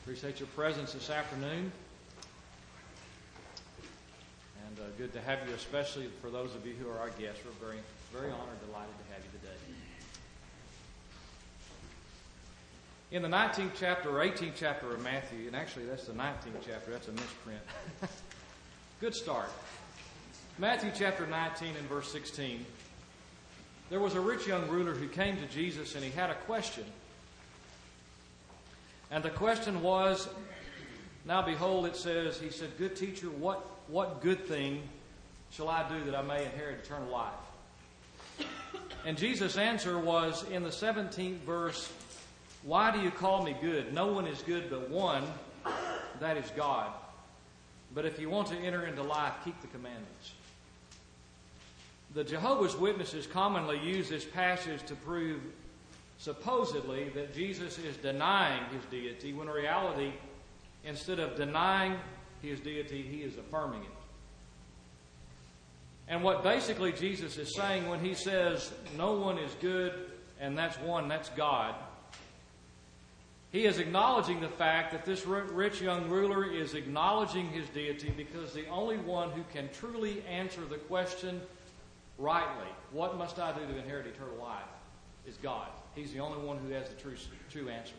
Appreciate your presence this afternoon. And good to have you, especially for those of you who are our guests. We're very, very honored, delighted to have you today. In the 19th chapter or 18th chapter of Matthew, and actually that's the 19th chapter, that's a misprint. Good start. Matthew chapter 19 and verse 16. There was a rich young ruler who came to Jesus and he had a question. And the question was, now behold, it says, he said, "Good teacher, what good thing shall I do that I may inherit eternal life?" And Jesus' answer was in the 17th verse, "Why do you call me good? No one is good but one, that is God. But if you want to enter into life, keep the commandments." The Jehovah's Witnesses commonly use this passage to prove supposedly that Jesus is denying his deity, when in reality, instead of denying his deity, he is affirming it. And what basically Jesus is saying when he says, no one is good, and that's one, that's God, he is acknowledging the fact that this rich young ruler is acknowledging his deity because the only one who can truly answer the question rightly, what must I do to inherit eternal life, is God. He's the only one who has the true answer.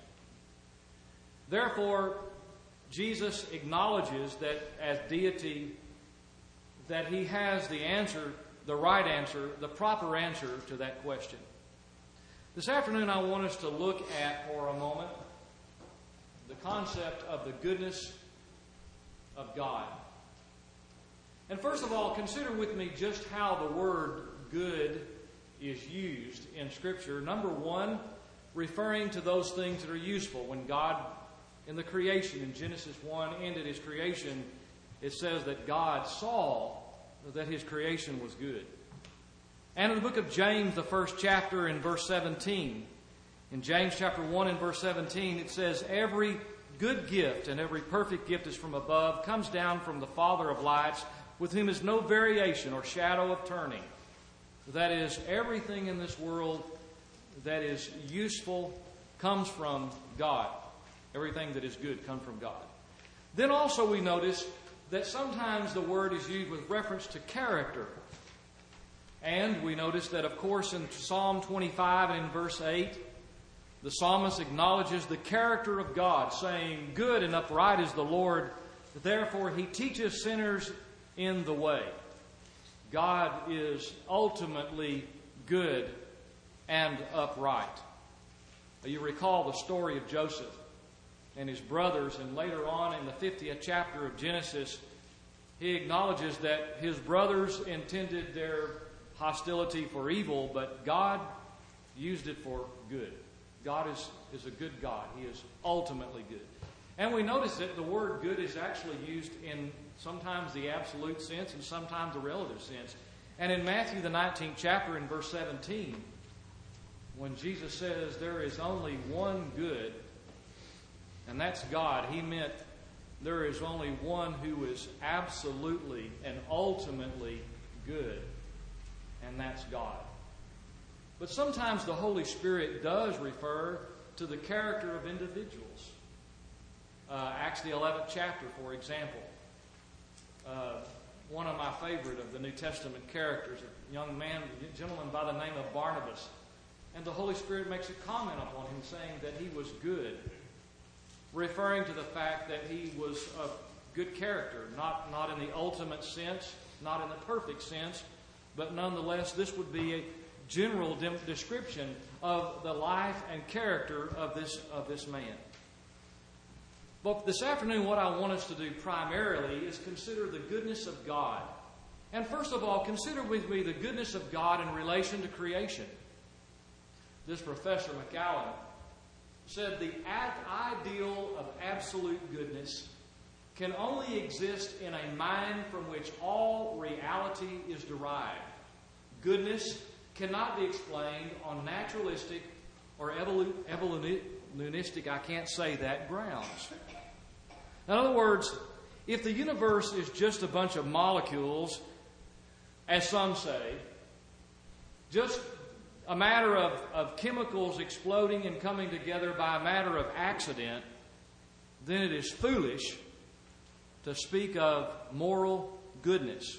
Therefore, Jesus acknowledges that as deity, that he has the answer, the right answer, the proper answer to that question. This afternoon I want us to look at, for a moment, the concept of the goodness of God. And first of all, consider with me just how the word good is used in Scripture. Number one, referring to those things that are useful. When God, in the creation, in Genesis 1, ended his creation, it says that God saw that his creation was good. And in the book of James, the first chapter, in verse 17, in James chapter 1 and verse 17, it says, "Every good gift and every perfect gift is from above, comes down from the Father of lights, with whom is no variation or shadow of turning." That is, everything in this world that is useful comes from God. Everything that is good comes from God. Then also we notice that sometimes the word is used with reference to character. And we notice that, of course, in Psalm 25 and in verse 8, the psalmist acknowledges the character of God, saying, "Good and upright is the Lord, therefore he teaches sinners in the way." God is ultimately good and upright. You recall the story of Joseph and his brothers, and later on in the 50th chapter of Genesis, he acknowledges that his brothers intended their hostility for evil, but God used it for good. God is a good God. He is ultimately good. And we notice that the word good is actually used in sometimes the absolute sense and sometimes the relative sense. And in Matthew the 19th chapter in verse 17, when Jesus says there is only one good, and that's God, he meant there is only one who is absolutely and ultimately good, and that's God. But sometimes the Holy Spirit does refer to the character of individuals. Acts the 11th chapter, for example. One of my favorite of the New Testament characters, a young man, a gentleman by the name of Barnabas. And the Holy Spirit makes a comment upon him saying that he was good, referring to the fact that he was of good character, not in the ultimate sense, not in the perfect sense, but nonetheless this would be a general description of the life and character of this man. But this afternoon, what I want us to do primarily is consider the goodness of God. And first of all, consider with me the goodness of God in relation to creation. This Professor McAllen said the ideal of absolute goodness can only exist in a mind from which all reality is derived. Goodness cannot be explained on naturalistic or evolutionistic, I can't say that, grounds. In other words, if the universe is just a bunch of molecules, as some say, just a matter of chemicals exploding and coming together by a matter of accident, then it is foolish to speak of moral goodness.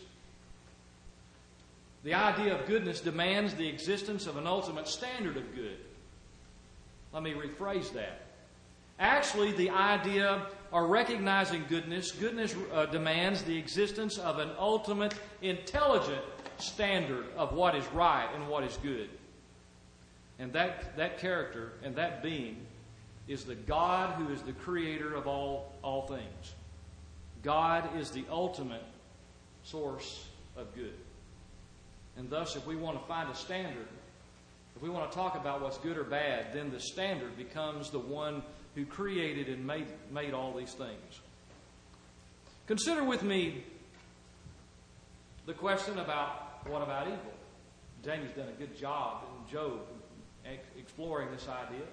The idea of goodness demands the existence of an ultimate standard of good. Let me rephrase that. Actually, the idea or recognizing goodness demands the existence of an ultimate intelligent standard of what is right and what is good. And that character and that being is the God who is the creator of all things. God is the ultimate source of good. And thus, if we want to find a standard, if we want to talk about what's good or bad, then the standard becomes the one who created and made all these things. Consider with me the question about what about evil? Jamie's done a good job in Job exploring this idea.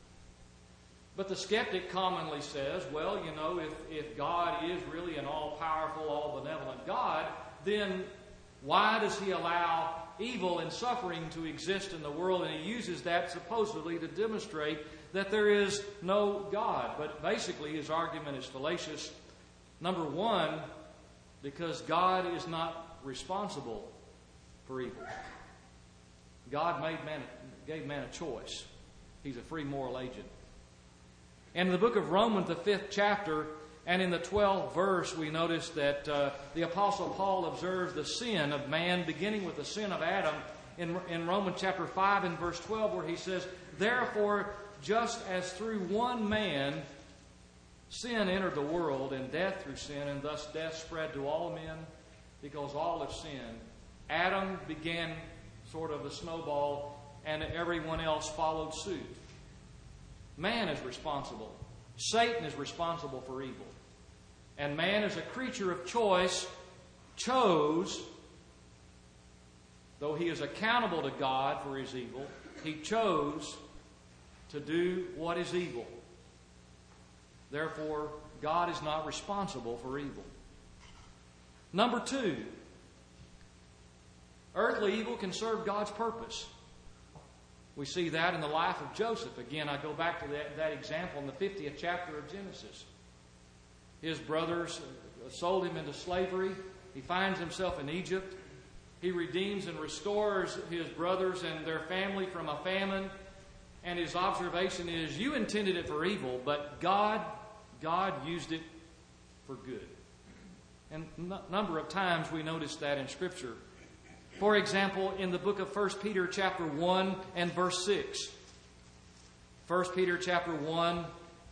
But the skeptic commonly says, well, you know, if God is really an all-powerful, all-benevolent God, then why does He allow evil and suffering to exist in the world? And he uses that supposedly to demonstrate that there is no God. But basically his argument is fallacious. Number one, because God is not responsible for evil. God gave man a choice. He's a free moral agent. And in the book of Romans, the 5th chapter, and in the 12th verse, we notice that the Apostle Paul observes the sin of man, beginning with the sin of Adam, in Romans chapter 5 and verse 12, where he says, therefore, just as through one man sin entered the world, and death through sin, and thus death spread to all men, because all have sinned. Adam began sort of a snowball, and everyone else followed suit. Man is responsible. Satan is responsible for evil. And man, as a creature of choice, chose, though he is accountable to God for his evil, he chose to do what is evil. Therefore, God is not responsible for evil. Number two, earthly evil can serve God's purpose. We see that in the life of Joseph. Again, I go back to that example in the 50th chapter of Genesis. His brothers sold him into slavery. He finds himself in Egypt. He redeems and restores his brothers and their family from a famine. And his observation is, you intended it for evil, but God used it for good. And a number of times we notice that in Scripture. For example, in the book of 1 Peter chapter 1 and verse 6. 1 Peter chapter 1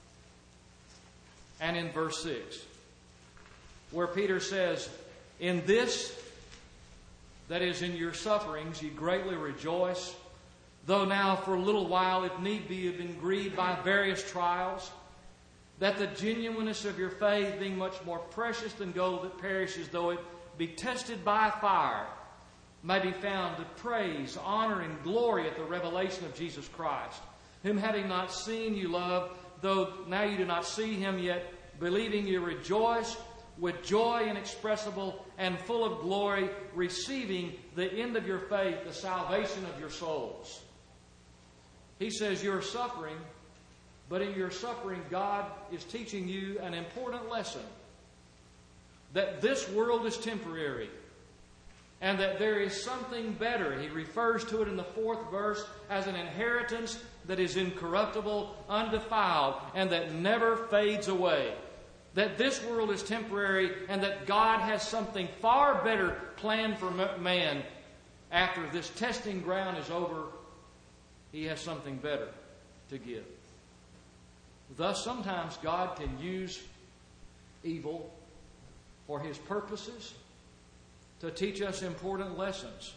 and in verse 6. Where Peter says, in this, that is in your sufferings, ye greatly rejoice, though now for a little while, if need be, you have been grieved by various trials, that the genuineness of your faith, being much more precious than gold that perishes, though it be tested by fire, may be found to praise, honor, and glory at the revelation of Jesus Christ, whom having not seen you love, though now you do not see him, yet believing you rejoice with joy inexpressible and full of glory, receiving the end of your faith, the salvation of your souls. He says you're suffering, but in your suffering, God is teaching you an important lesson. That this world is temporary. And that there is something better. He refers to it in the 4th verse as an inheritance that is incorruptible, undefiled, and that never fades away. That this world is temporary and that God has something far better planned for man. After this testing ground is over, He has something better to give. Thus, sometimes God can use evil for His purposes, to teach us important lessons.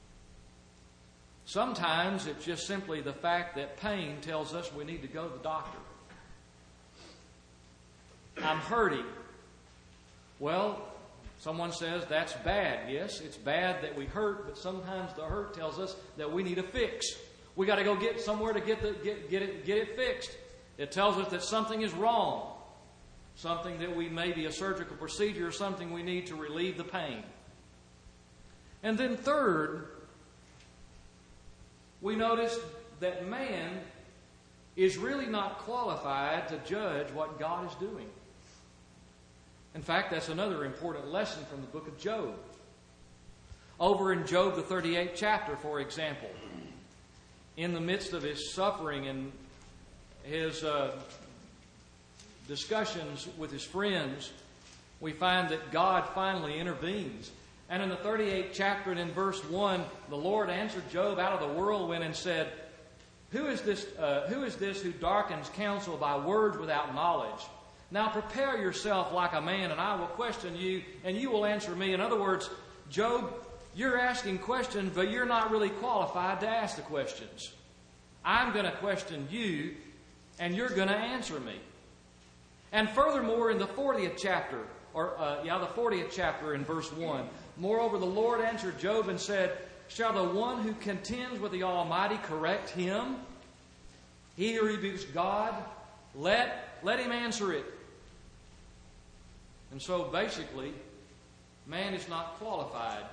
Sometimes it's just simply the fact that pain tells us we need to go to the doctor. I'm hurting. Well, someone says that's bad. Yes, it's bad that we hurt, but sometimes the hurt tells us that we need a fix. We got to go get somewhere to get it fixed. It tells us that something is wrong. Something that we may be a surgical procedure or something we need to relieve the pain. And then third, we notice that man is really not qualified to judge what God is doing. In fact, that's another important lesson from the book of Job. Over in Job, the 38th chapter, for example, in the midst of his suffering and his discussions with his friends, we find that God finally intervenes. And in the 38th chapter and in verse 1, the Lord answered Job out of the whirlwind and said, Who is this who darkens counsel by words without knowledge? Now prepare yourself like a man, and I will question you, and you will answer me. In other words, Job, you're asking questions, but you're not really qualified to ask the questions. I'm going to question you, and you're going to answer me. And furthermore, in the 40th chapter, the 40th chapter in verse 1, moreover, the Lord answered Job and said, Shall the one who contends with the Almighty correct him? He who rebukes God, let him answer it. And so basically, man is not qualified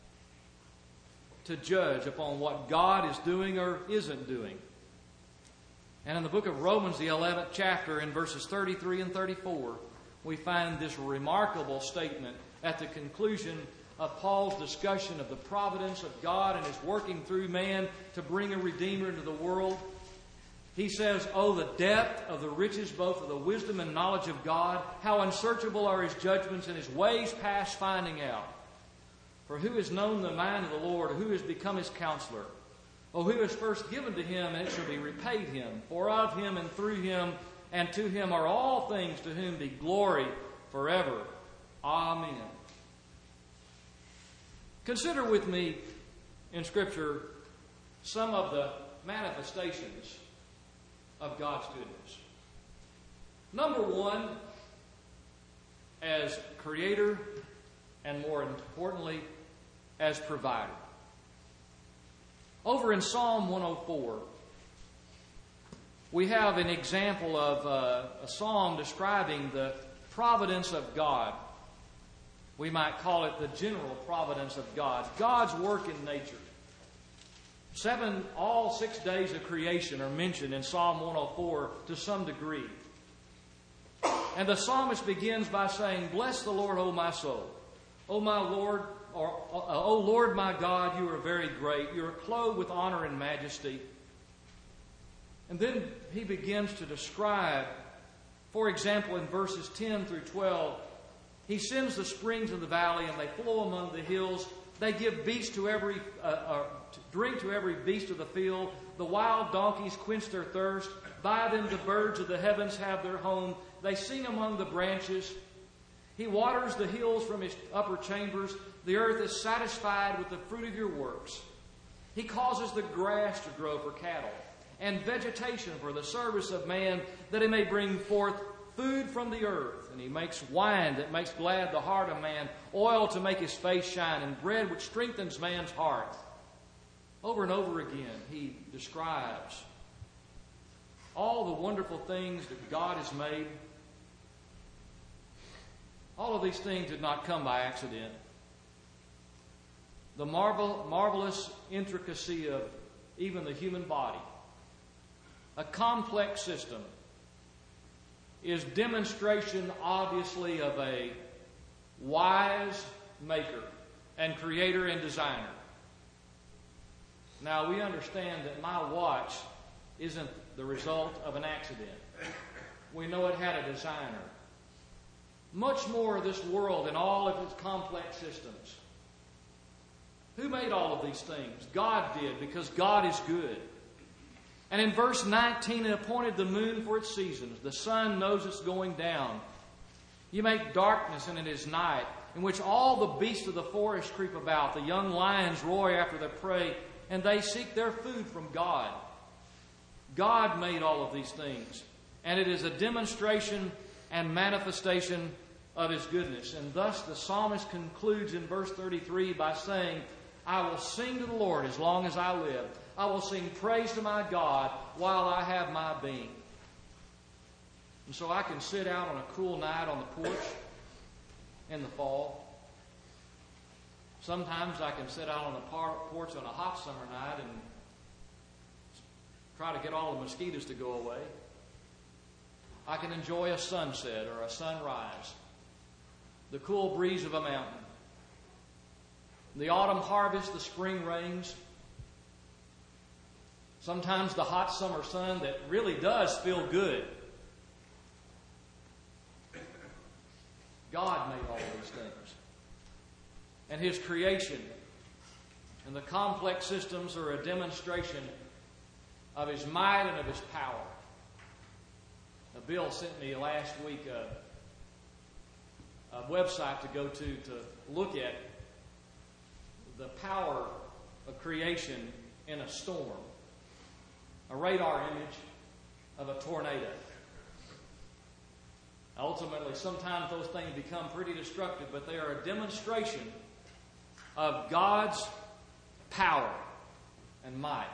to judge upon what God is doing or isn't doing. And in the book of Romans, the 11th chapter, in verses 33 and 34, we find this remarkable statement at the conclusion of Paul's discussion of the providence of God and his working through man to bring a Redeemer into the world. He says, Oh, the depth of the riches both of the wisdom and knowledge of God, how unsearchable are his judgments and his ways past finding out. For who has known the mind of the Lord, or who has become his counselor? Oh, who has first given to him, and it shall be repaid him. For of him and through him and to him are all things, to whom be glory forever. Amen. Consider with me in Scripture some of the manifestations of God's goodness. Number one, as creator, and more importantly, as provider. Over in Psalm 104, we have an example of a psalm describing the providence of God. We might call it the general providence of God. God's work in nature. All 6 days of creation are mentioned in Psalm 104 to some degree. And the psalmist begins by saying, Bless the Lord, O my soul. O my Lord, O Lord my God, you are very great. You are clothed with honor and majesty. And then he begins to describe, for example, in verses 10 through 12, he sends the springs of the valley, and they flow among the hills. They give drink to every beast of the field. The wild donkeys quench their thirst. By them the birds of the heavens have their home. They sing among the branches. He waters the hills from his upper chambers. The earth is satisfied with the fruit of your works. He causes the grass to grow for cattle, and vegetation for the service of man, that he may bring forth food from the earth. And he makes wine that makes glad the heart of man, oil to make his face shine, and bread which strengthens man's heart. Over and over again, he describes all the wonderful things that God has made. All of these things did not come by accident. The marvelous intricacy of even the human body, a complex system, is demonstration, obviously, of a wise maker and creator and designer. Now, we understand that my watch isn't the result of an accident. We know it had a designer. Much more of this world and all of its complex systems. Who made all of these things? God did, because God is good. And in verse 19, it appointed the moon for its seasons. The sun knows it's going down. You make darkness, and it is night, in which all the beasts of the forest creep about. The young lions roar after their prey, and they seek their food from God. God made all of these things, and it is a demonstration and manifestation of His goodness. And thus the psalmist concludes in verse 33 by saying, I will sing to the Lord as long as I live. I will sing praise to my God while I have my being. And so I can sit out on a cool night on the porch in the fall. Sometimes I can sit out on the porch on a hot summer night and try to get all the mosquitoes to go away. I can enjoy a sunset or a sunrise, the cool breeze of a mountain, the autumn harvest, the spring rains, sometimes the hot summer sun that really does feel good. God made all these things. And His creation and the complex systems are a demonstration of His might and of His power. Now, Bill sent me last week a website to go to look at the power of creation in a storm. A radar image of a tornado. Ultimately, sometimes those things become pretty destructive, but they are a demonstration of God's power and might.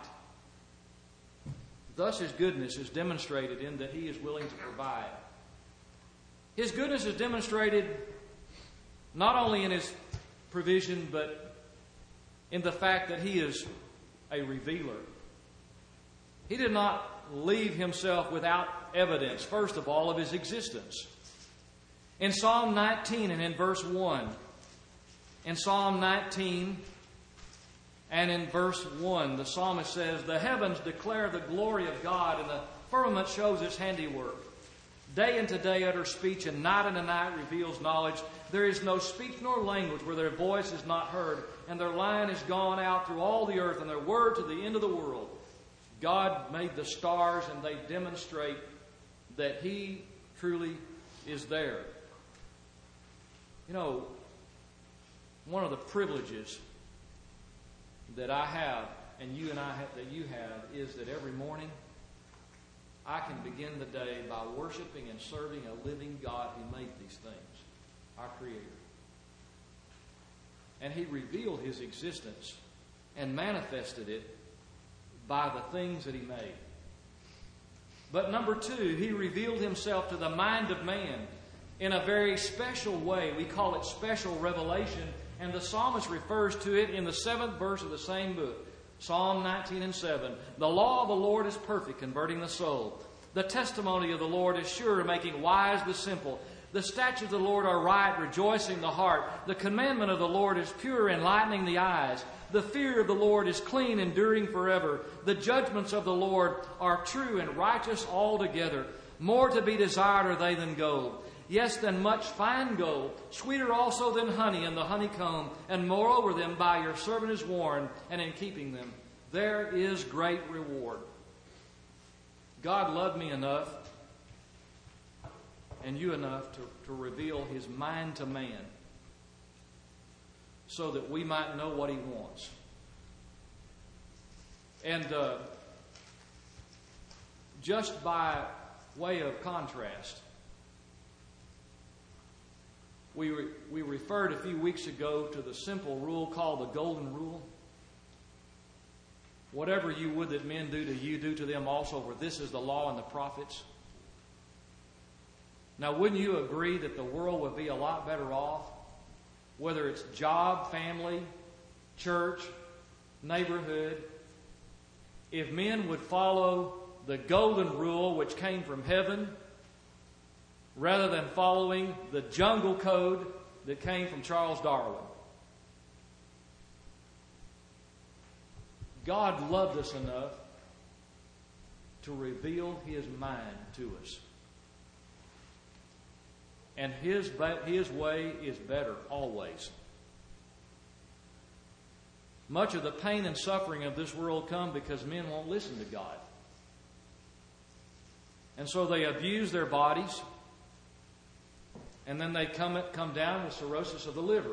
Thus, His goodness is demonstrated in that He is willing to provide. His goodness is demonstrated not only in His provision, but in the fact that He is a revealer. He did not leave Himself without evidence, first of all, of His existence. In Psalm 19 and in verse 1, in Psalm 19 and in verse 1, the psalmist says, "The heavens declare the glory of God, and the firmament shows His handiwork. Day unto day utters speech, and night unto night reveals knowledge. There is no speech nor language where their voice is not heard, and their line is gone out through all the earth, and their word to the end of the world." God made the stars, and they demonstrate that He truly is there. You know, one of the privileges that I have, and you and I have, that you have, is that every morning I can begin the day by worshiping and serving a living God who made these things, our Creator. And He revealed His existence and manifested it by the things that He made. But number two, He revealed Himself to the mind of man in a very special way. We call it special revelation, and the psalmist refers to it in the 7th verse of the same book, Psalm 19 and 7. "The law of the Lord is perfect, converting the soul. The testimony of the Lord is sure, making wise the simple. The statutes of the Lord are right, rejoicing the heart. The commandment of the Lord is pure, enlightening the eyes. The fear of the Lord is clean, enduring forever. The judgments of the Lord are true and righteous altogether. More to be desired are they than gold, yes, than much fine gold, sweeter also than honey and the honeycomb. And moreover them by your servant is warned, and in keeping them there is great reward." God loved me enough and you enough to reveal His mind to man so that we might know what He wants. And just by way of contrast, we referred a few weeks ago to the simple rule called the Golden Rule. "Whatever you would that men do to you, do to them also, for this is the law and the prophets." Now, wouldn't you agree that the world would be a lot better off, whether it's job, family, church, neighborhood, if men would follow the Golden Rule which came from heaven, rather than following the jungle code that came from Charles Darwin? God loved us enough to reveal His mind to us. And His way is better always. Much of the pain and suffering of this world come because men won't listen to God. And so they abuse their bodies, and then they come down with cirrhosis of the liver,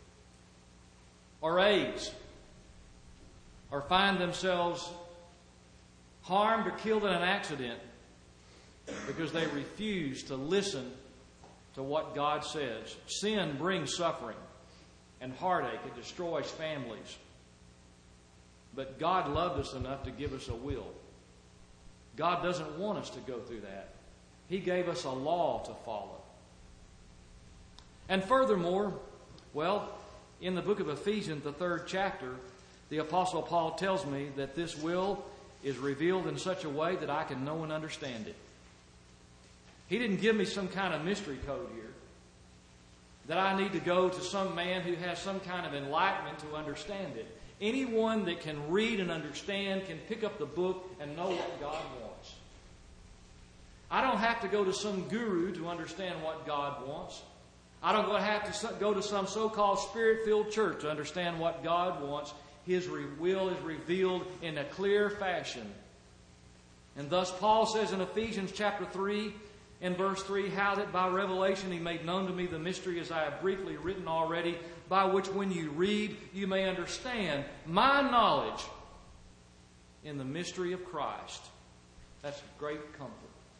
or AIDS, or find themselves harmed or killed in an accident because they refuse to listen to what God says. Sin brings suffering and heartache. It destroys families. But God loved us enough to give us a will. God doesn't want us to go through that. He gave us a law to follow. And furthermore, well, in the book of Ephesians, the 3rd chapter, the Apostle Paul tells me that this will is revealed in such a way that I can know and understand it. He didn't give me some kind of mystery code here, that I need to go to some man who has some kind of enlightenment to understand it. Anyone that can read and understand can pick up the book and know what God wants. I don't have to go to some guru to understand what God wants. I don't have to go to some so-called Spirit-filled church to understand what God wants. His will is revealed in a clear fashion. And thus Paul says in Ephesians chapter 3, in verse 3, how that by revelation He made known to me the mystery, as I have briefly written already, by which when you read, you may understand my knowledge in the mystery of Christ. That's great comfort.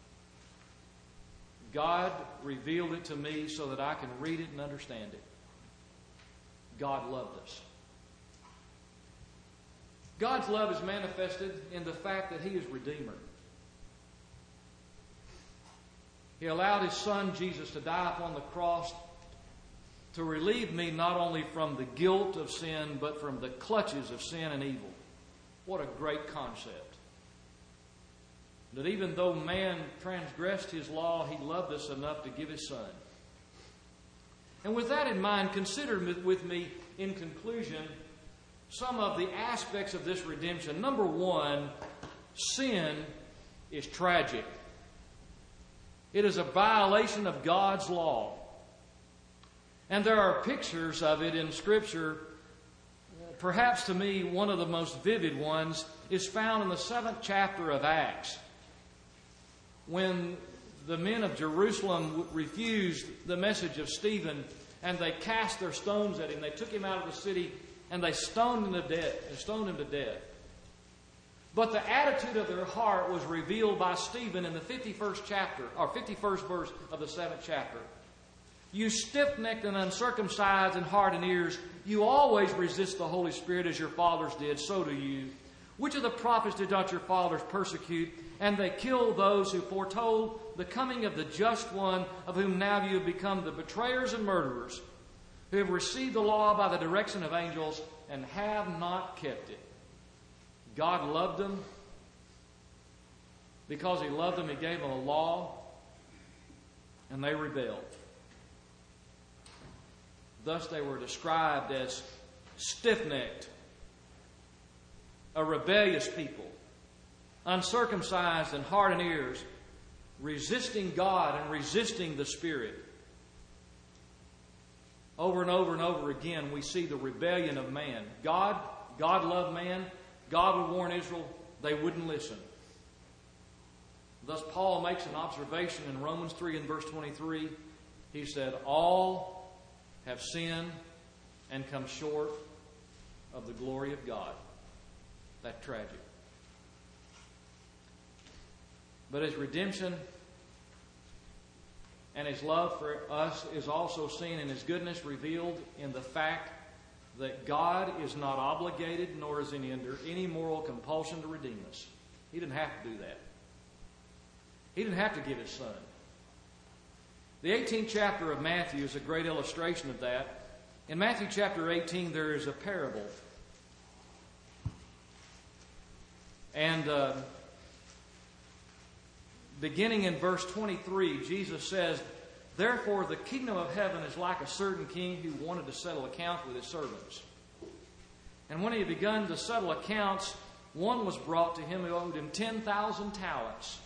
God revealed it to me so that I can read it and understand it. God loved us. God's love is manifested in the fact that He is Redeemer. He allowed His Son, Jesus, to die upon the cross to relieve me not only from the guilt of sin, but from the clutches of sin and evil. What a great concept. That even though man transgressed His law, He loved us enough to give His Son. And with that in mind, consider with me, in conclusion, some of the aspects of this redemption. Number one, sin is tragic. It is a violation of God's law. And there are pictures of it in Scripture. Perhaps to me, one of the most vivid ones is found in the 7th chapter of Acts, when the men of Jerusalem refused the message of Stephen and they cast their stones at him. They took him out of the city and they stoned him to death. But the attitude of their heart was revealed by Stephen in the 51st chapter, or 51st verse of the 7th chapter. You stiff-necked and uncircumcised in heart and ears, you always resist the Holy Spirit as your fathers did, so do you. Which of the prophets did not your fathers persecute? And they killed those who foretold the coming of the just one, of whom now you have become the betrayers and murderers, who have received the law by the direction of angels and have not kept it. God loved them. Because He loved them, He gave them a law, and they rebelled. Thus they were described as stiff-necked, a rebellious people, uncircumcised in heart and ears, resisting God and resisting the Spirit. Over and over and over again, we see the rebellion of man. God loved man. God would warn Israel. They wouldn't listen. Thus Paul makes an observation in Romans 3 and verse 23. He said, all have sinned and come short of the glory of God. That's tragic. But His redemption and His love for us is also seen in His goodness revealed in the fact that God is not obligated nor is He under any moral compulsion to redeem us. He didn't have to do that. He didn't have to give His Son. The 18th chapter of Matthew is a great illustration of that. In Matthew chapter 18, there is a parable. And beginning in verse 23, Jesus says, therefore the kingdom of heaven is like a certain king who wanted to settle accounts with his servants. And when he had begun to settle accounts, one was brought to him who owed him 10,000 talents.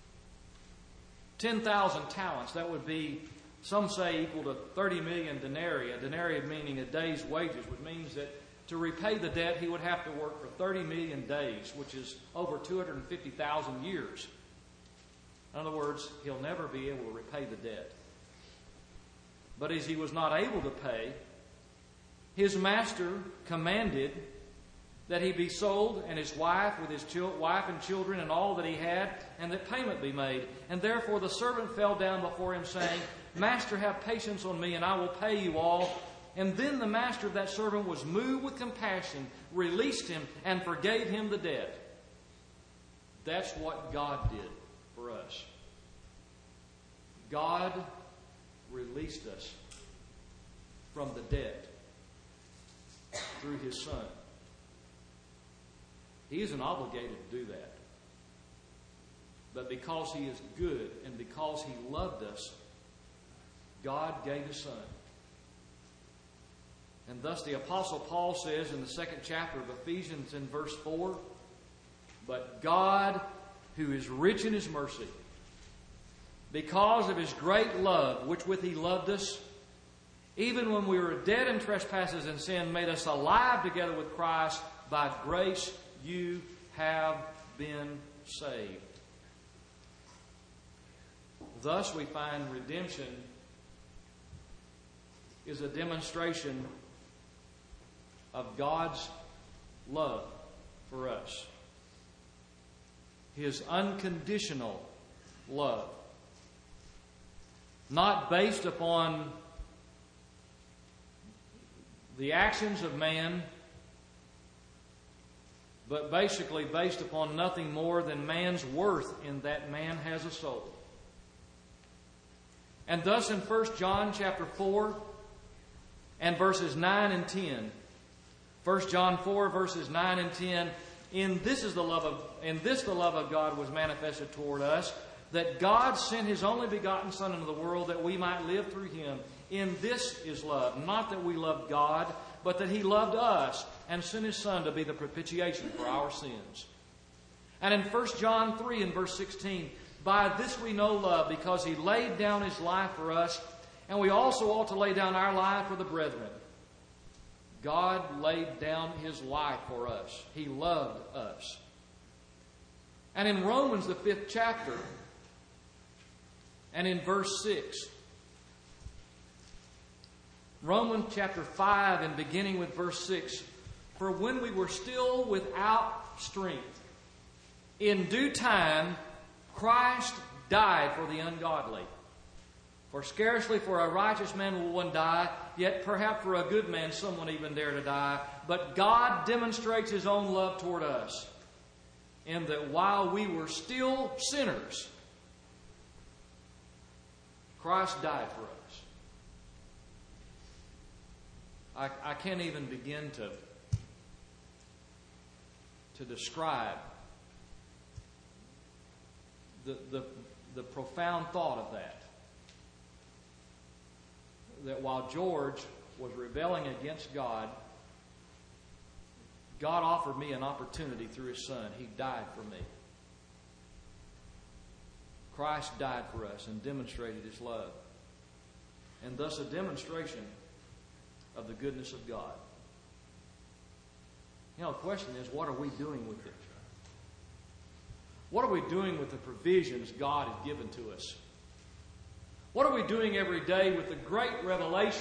10,000 talents, that would be, some say, equal to 30 million denarii. A denarii meaning a day's wages, which means that to repay the debt, he would have to work for 30 million days, which is over 250,000 years. In other words, he'll never be able to repay the debt. But as he was not able to pay, his master commanded that he be sold, and his wife with his wife and children and all that he had, and that payment be made. And therefore the servant fell down before him, saying, Master, have patience on me, and I will pay you all. And then the master of that servant was moved with compassion, released him, and forgave him the debt. That's what God did for us. God released us from the debt through His Son. He isn't obligated to do that. But because He is good and because He loved us, God gave His Son. And thus the Apostle Paul says in the 2nd chapter of Ephesians in verse 4, "But God, who is rich in His mercy, because of His great love, which with He loved us, even when we were dead in trespasses and sin, made us alive together with Christ. By grace you have been saved." Thus we find redemption is a demonstration of God's love for us. His unconditional love. Not based upon the actions of man, but basically based upon nothing more than man's worth in that man has a soul. And thus in 1 John chapter 4 and verses 9 and 10, 1 John 4 verses 9 and 10, in this the love of God was manifested toward us, that God sent His only begotten Son into the world that we might live through Him. In this is love, not that we loved God, but that He loved us and sent His Son to be the propitiation for our sins. And in 1 John 3 and verse 16, "By this we know love, because He laid down His life for us, and we also ought to lay down our life for the brethren." God laid down His life for us. He loved us. And in Romans, the 5th chapter, and in verse 6, Romans chapter 5 and beginning with verse 6, "For when we were still without strength, in due time Christ died for the ungodly. For scarcely for a righteous man will one die, yet perhaps for a good man someone even dare to die. But God demonstrates His own love toward us, in that while we were still sinners, Christ died for us." I can't even begin to describe the profound thought of that. That while George was rebelling against God, God offered me an opportunity through His Son. He died for me. Christ died for us and demonstrated His love. And thus a demonstration of the goodness of God. You know, the question is, what are we doing with it? What are we doing with the provisions God has given to us? What are we doing every day with the great revelation?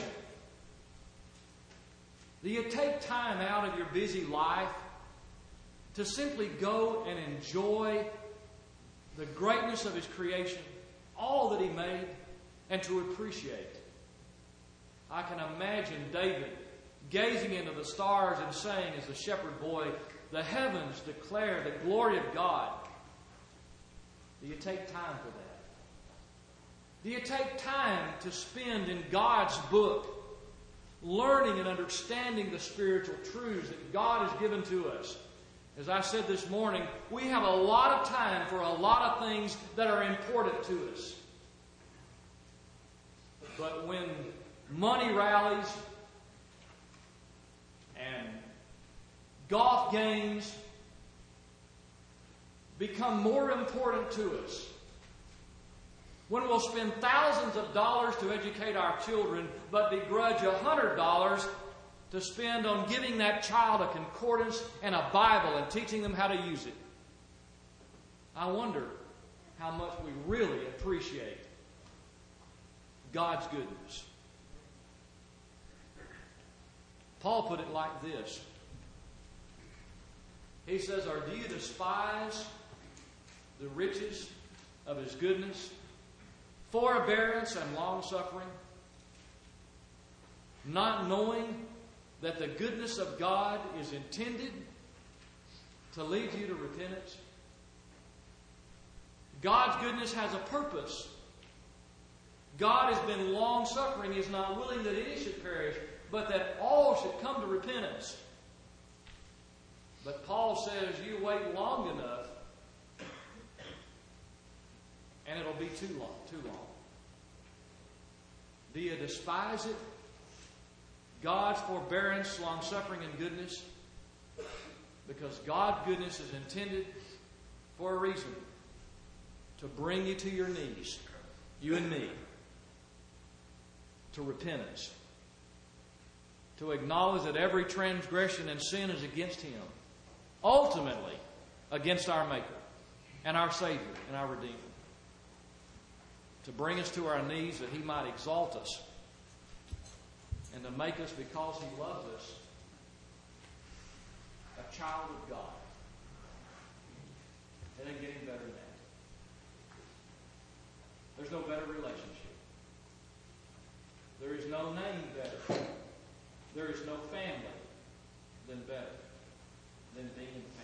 Do you take time out of your busy life to simply go and enjoy the greatness of His creation, all that He made, and to appreciate? I can imagine David gazing into the stars and saying as a shepherd boy, "The heavens declare the glory of God." Do you take time for that? Do you take time to spend in God's book, learning and understanding the spiritual truths that God has given to us? As I said this morning, we have a lot of time for a lot of things that are important to us. But when money rallies and golf games become more important to us, when we'll spend thousands of dollars to educate our children, but begrudge $100 to spend on giving that child a concordance and a Bible and teaching them how to use it, I wonder how much we really appreciate God's goodness. Paul put it like this. He says, "Or do you despise the riches of His goodness, forbearance and long-suffering, not knowing that the goodness of God is intended to lead you to repentance?" God's goodness has a purpose. God has been long-suffering. He is not willing that any should perish, but that all should come to repentance. But Paul says you wait long enough and it'll be too long. Do you despise it? God's forbearance, long-suffering, and goodness? Because God's goodness is intended for a reason. To bring you to your knees, you and me, to repentance. To acknowledge that every transgression and sin is against Him. Ultimately, against our Maker and our Savior and our Redeemer. To bring us to our knees that He might exalt us and to make us, because He loves us, a child of God. It ain't getting better than that. There's no better relationship. There is no name better. There is no family better than being